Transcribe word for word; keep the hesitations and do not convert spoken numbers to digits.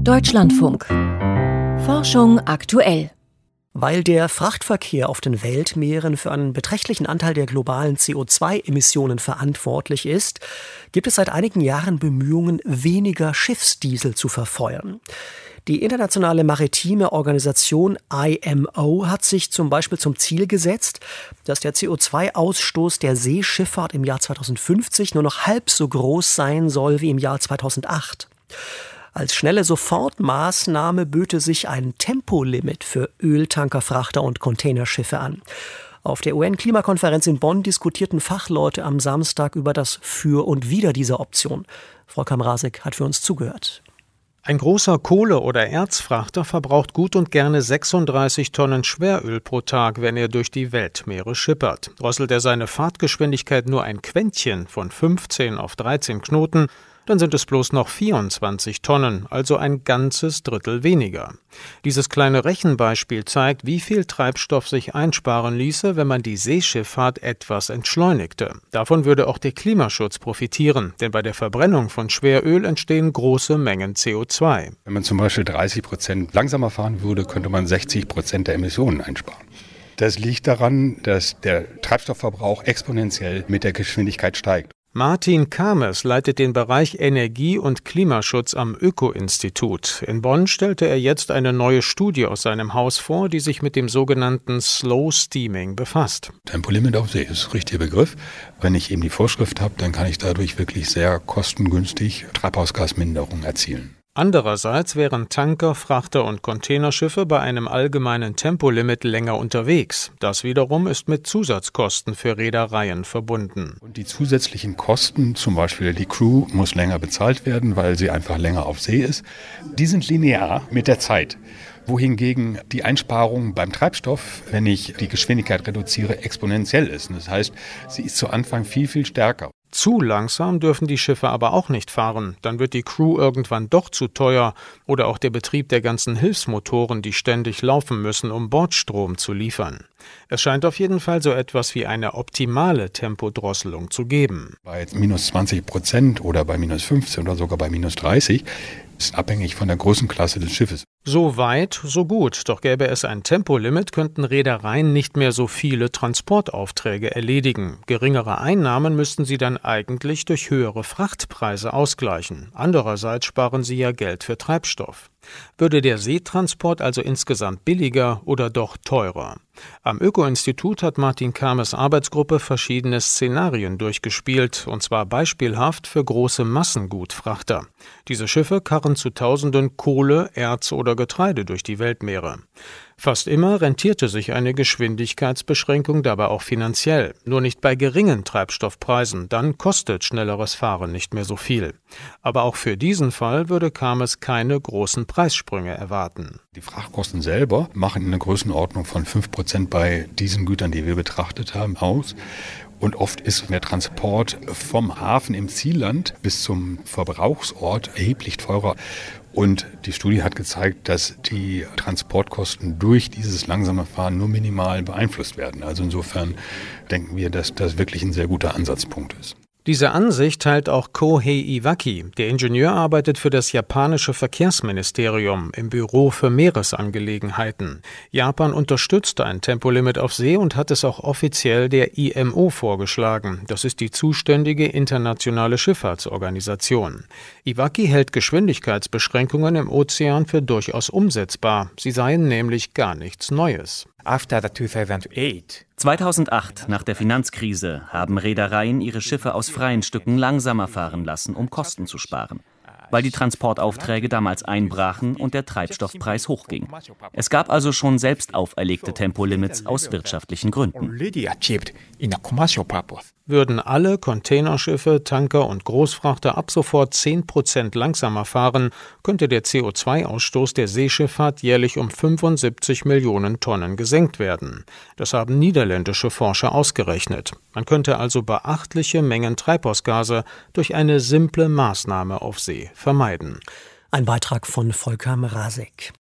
Deutschlandfunk. Forschung aktuell. Weil der Frachtverkehr auf den Weltmeeren für einen beträchtlichen Anteil der globalen C O zwei Emissionen verantwortlich ist, gibt es seit einigen Jahren Bemühungen, weniger Schiffsdiesel zu verfeuern. Die internationale maritime Organisation I M O hat sich zum Beispiel zum Ziel gesetzt, dass der C O zwei Ausstoß der Seeschifffahrt im Jahr zweitausendfünfzig nur noch halb so groß sein soll wie im Jahr zweitausendacht. Als schnelle Sofortmaßnahme böte sich ein Tempolimit für Öltankerfrachter und Containerschiffe an. Auf der U N-Klimakonferenz in Bonn diskutierten Fachleute am Samstag über das Für und Wider dieser Option. Volker Mrazek hat für uns zugehört. Ein großer Kohle- oder Erzfrachter verbraucht gut und gerne sechsunddreißig Tonnen Schweröl pro Tag, wenn er durch die Weltmeere schippert. Drosselt er seine Fahrtgeschwindigkeit nur ein Quäntchen von fünfzehn auf dreizehn Knoten, dann sind es bloß noch vierundzwanzig Tonnen, also ein ganzes Drittel weniger. Dieses kleine Rechenbeispiel zeigt, wie viel Treibstoff sich einsparen ließe, wenn man die Seeschifffahrt etwas entschleunigte. Davon würde auch der Klimaschutz profitieren, denn bei der Verbrennung von Schweröl entstehen große Mengen C O zwei. Wenn man zum Beispiel dreißig Prozent langsamer fahren würde, könnte man sechzig Prozent der Emissionen einsparen. Das liegt daran, dass der Treibstoffverbrauch exponentiell mit der Geschwindigkeit steigt. Martin Kames leitet den Bereich Energie- und Klimaschutz am Öko-Institut. In Bonn stellte er jetzt eine neue Studie aus seinem Haus vor, die sich mit dem sogenannten Slow Steaming befasst. Tempolimit auf See ist der richtige Begriff. Wenn ich eben die Vorschrift habe, dann kann ich dadurch wirklich sehr kostengünstig Treibhausgasminderung erzielen. Andererseits wären Tanker, Frachter und Containerschiffe bei einem allgemeinen Tempolimit länger unterwegs. Das wiederum ist mit Zusatzkosten für Reedereien verbunden. Und die zusätzlichen Kosten, zum Beispiel die Crew muss länger bezahlt werden, weil sie einfach länger auf See ist, die sind linear mit der Zeit. Wohingegen die Einsparung beim Treibstoff, wenn ich die Geschwindigkeit reduziere, exponentiell ist. Das heißt, sie ist zu Anfang viel, viel stärker. Zu langsam dürfen die Schiffe aber auch nicht fahren. Dann wird die Crew irgendwann doch zu teuer oder auch der Betrieb der ganzen Hilfsmotoren, die ständig laufen müssen, um Bordstrom zu liefern. Es scheint auf jeden Fall so etwas wie eine optimale Tempodrosselung zu geben. Bei minus zwanzig Prozent oder bei minus fünfzehn oder sogar bei minus dreißig ist abhängig von der Größenklasse des Schiffes. So weit, so gut. Doch gäbe es ein Tempolimit, könnten Reedereien nicht mehr so viele Transportaufträge erledigen. Geringere Einnahmen müssten sie dann eigentlich durch höhere Frachtpreise ausgleichen. Andererseits sparen sie ja Geld für Treibstoff. Würde der Seetransport also insgesamt billiger oder doch teurer? Am Öko-Institut hat Martin Kames Arbeitsgruppe verschiedene Szenarien durchgespielt, und zwar beispielhaft für große Massengutfrachter. Diese Schiffe karren zu Tausenden Kohle, Erz oder Getreide durch die Weltmeere. Fast immer rentierte sich eine Geschwindigkeitsbeschränkung dabei auch finanziell. Nur nicht bei geringen Treibstoffpreisen, dann kostet schnelleres Fahren nicht mehr so viel. Aber auch für diesen Fall würde Kames keine großen Preissprünge erwarten. Die Frachtkosten selber machen eine Größenordnung von fünf Prozent bei diesen Gütern, die wir betrachtet haben, aus. Und oft ist der Transport vom Hafen im Zielland bis zum Verbrauchsort erheblich teurer. Und die Studie hat gezeigt, dass die Transportkosten durch dieses langsame Fahren nur minimal beeinflusst werden. Also insofern denken wir, dass das wirklich ein sehr guter Ansatzpunkt ist. Diese Ansicht teilt auch Kohei Iwaki. Der Ingenieur arbeitet für das japanische Verkehrsministerium im Büro für Meeresangelegenheiten. Japan unterstützte ein Tempolimit auf See und hat es auch offiziell der I M O vorgeschlagen. Das ist die zuständige internationale Schifffahrtsorganisation. Iwaki hält Geschwindigkeitsbeschränkungen im Ozean für durchaus umsetzbar. Sie seien nämlich gar nichts Neues. zweitausendacht, nach der Finanzkrise, haben Reedereien ihre Schiffe aus freien Stücken langsamer fahren lassen, um Kosten zu sparen, weil die Transportaufträge damals einbrachen und der Treibstoffpreis hochging. Es gab also schon selbst auferlegte Tempolimits aus wirtschaftlichen Gründen. Würden alle Containerschiffe, Tanker und Großfrachter ab sofort zehn Prozent langsamer fahren, könnte der C O zwei Ausstoß der Seeschifffahrt jährlich um fünfundsiebzig Millionen Tonnen gesenkt werden. Das haben niederländische Forscher ausgerechnet. Man könnte also beachtliche Mengen Treibhausgase durch eine simple Maßnahme auf See vermeiden. Ein Beitrag von Volker Mrazek.